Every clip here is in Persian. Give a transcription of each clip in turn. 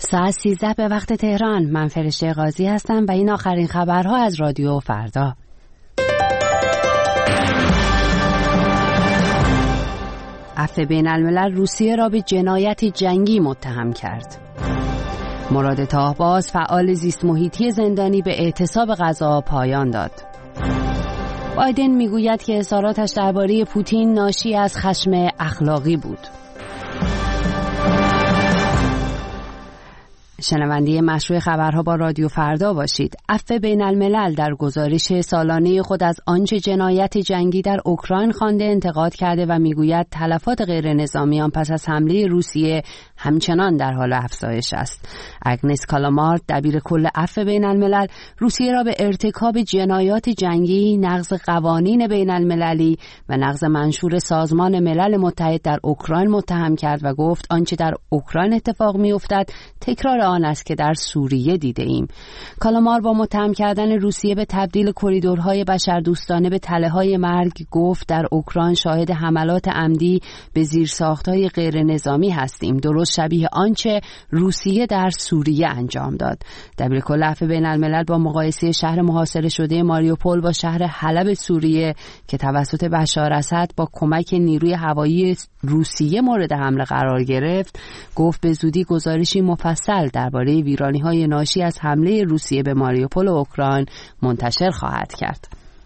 ساعت 13 به وقت تهران. من فرشته قاضی هستم و این آخرین خبرها از رادیو فردا. عفو بین الملل روسیه را به جنایت جنگی متهم کرد. مراد طاهباز فعال زیست محیطی زندانی به اعتصاب غذا پایان داد. بایدن میگوید که اظهاراتش درباره پوتین ناشی از خشم اخلاقی بود. شنونده مشروع خبرها با رادیو فردا باشید. عفو بین الملل در گزارش سالانه خود از آنچه جنایت جنگی در اوکراین خوانده انتقاد کرده و میگوید تلفات غیر نظامیان پس از حمله روسیه همچنان در حال افزایش است. اگنس کالامارد دبیر کل عفو بین الملل روسیه را به ارتکاب جنایات جنگی، نقض قوانین بین المللی و نقض منشور سازمان ملل متحد در اوکراین متهم کرد و گفت آنچه در اوکراین اتفاق می‌افتد تکرار آن است که در سوریه دیده ایم. کالامار با متهم کردن روسیه به تبدیل کریدورهای بشردوستانه به تله‌های مرگ گفت در اوکراین شاهد حملات عمدی به زیرساخت‌های غیر نظامی هستیم، درست شبیه آنچه روسیه در سوریه انجام داد. دبیرکل عفو بین الملل با مقایسه شهر محاصره شده ماریوپول با شهر حلب سوریه که توسط بشار اسد با کمک نیروی هوایی روسیه مورد حمله قرار گرفت، گفت به زودی گزارشی مفصل درباره ویرانی‌های ناشی از حمله روسیه به ماریوپول و اوکراین منتشر خواهد کرد.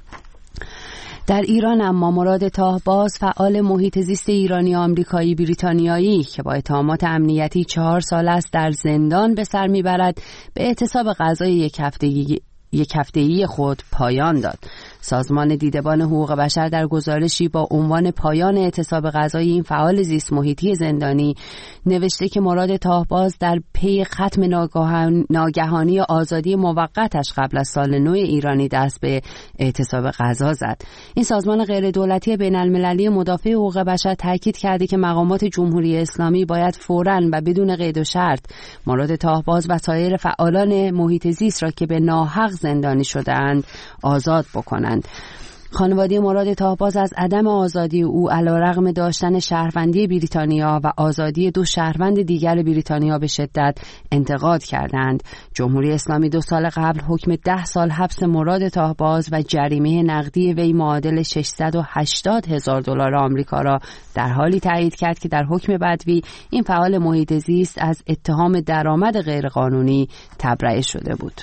در ایران اما مراد طاهباز فعال محیط زیست ایرانی آمریکایی بریتانیایی که با اتهامات امنیتی 4 سال است در زندان به سر میبرد به اعتصاب غذای یک هفته‌ای خود پایان داد. سازمان دیدبان حقوق بشر در گزارشی با عنوان پایان اعتصاب غذایی این فعال زیست محیطی زندانی نوشته که مراد طاهباز در پی ختم ناگهانی آزادی موقتش قبل از سال نو ایرانی دست به اعتصاب غذا زد. این سازمان غیر دولتی بین المللی مدافع حقوق بشر تاکید کرده که مقامات جمهوری اسلامی باید فوراً و بدون قید و شرط مراد طاهباز و سایر فعالان محیط زیست را که به ناحق زندانی شده‌اند آزاد بکنند. خانواده مراد طاهباز از عدم آزادی او علیرغم داشتن شهروندی بریتانیا و آزادی 2 شهروند دیگر بریتانیا به شدت انتقاد کردند. جمهوری اسلامی 2 سال قبل حکم 10 سال حبس مراد طاهباز و جریمه نقدی وی معادل 680,000 دلار آمریکا را در حالی تایید کرد که در حکم بدوی این فعال محیط زیست از اتهام درآمد غیرقانونی تبرئه شده بود.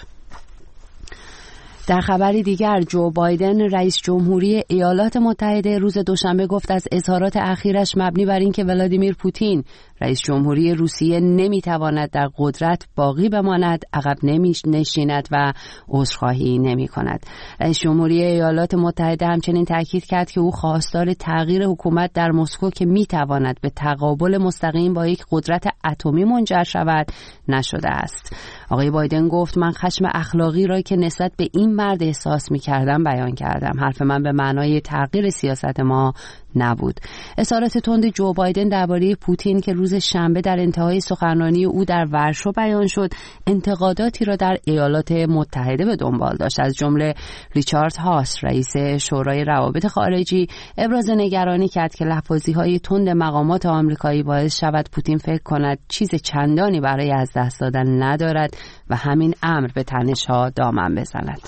در خبری دیگر جو بایدن رئیس جمهوری ایالات متحده روز دوشنبه گفت از اظهارات اخیرش مبنی بر اینکه ولادیمیر پوتین رئیس جمهوری روسیه نمیتواند در قدرت باقی بماند، عقب نشیند و عذرخواهی نمیکند. رئیس جمهوری ایالات متحده همچنین تاکید کرد که او خواستار تغییر حکومت در مسکو که میتواند به تقابل مستقیم با یک قدرت اتمی منجر شود نشده است. آقای بایدن گفت من خشم اخلاقی را که نسبت به این مرد احساس می‌کردم بیان کردم. حرف من به معنای تغییر سیاست ما نبود. اظهارات تند جو بایدن درباره پوتین که روز شنبه در انتهای سخنرانی او در ورشو بیان شد، انتقاداتی را در ایالات متحده به دنبال داشت. از جمله ریچارد هاس رئیس شورای روابط خارجی ابراز نگرانی کرد که لفظی‌های تند مقامات آمریکایی باعث شود پوتین فکر کند چیز چندانی برای از دست دادن ندارد و همین امر به تنش‌ها دامن بزند.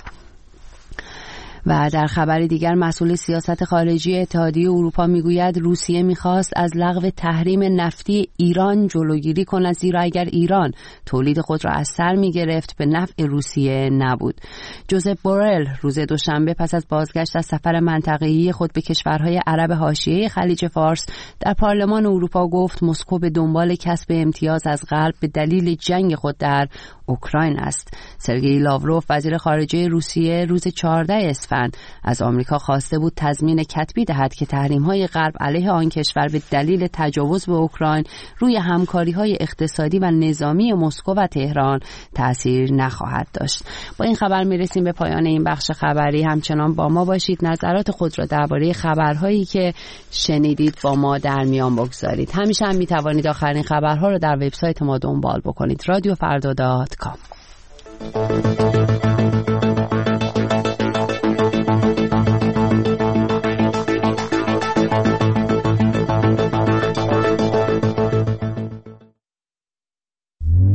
و در خبر دیگر مسئول سیاست خارجی اتحادیه اروپا میگوید روسیه میخواست از لغو تحریم نفتی ایران جلوگیری کند، زیرا اگر ایران تولید خود را از سر میگرفت به نفع روسیه نبود. جوزپ بورل روز دوشنبه پس از بازگشت از سفر منطقه‌ای خود به کشورهای عرب حاشیه خلیج فارس در پارلمان اروپا گفت مسکو به دنبال کسب امتیاز از غرب به دلیل جنگ خود در اوکراین است. سرگئی لاوروف وزیر خارجه روسیه روز 14 اسفند از آمریکا خواسته بود تضمین کتبی دهد که تحریم‌های غرب علیه آن کشور به دلیل تجاوز به اوکراین روی همکاری‌های اقتصادی و نظامی مسکو و تهران تأثیر نخواهد داشت. با این خبر میرسیم به پایان این بخش خبری. همچنان با ما باشید، نظرات خود را درباره خبرهایی که شنیدید با ما در میان بگذارید. همیشه هم میتوانید آخرین خبرها را در وبسایت ما دنبال بکنید، رادیوفردا.com.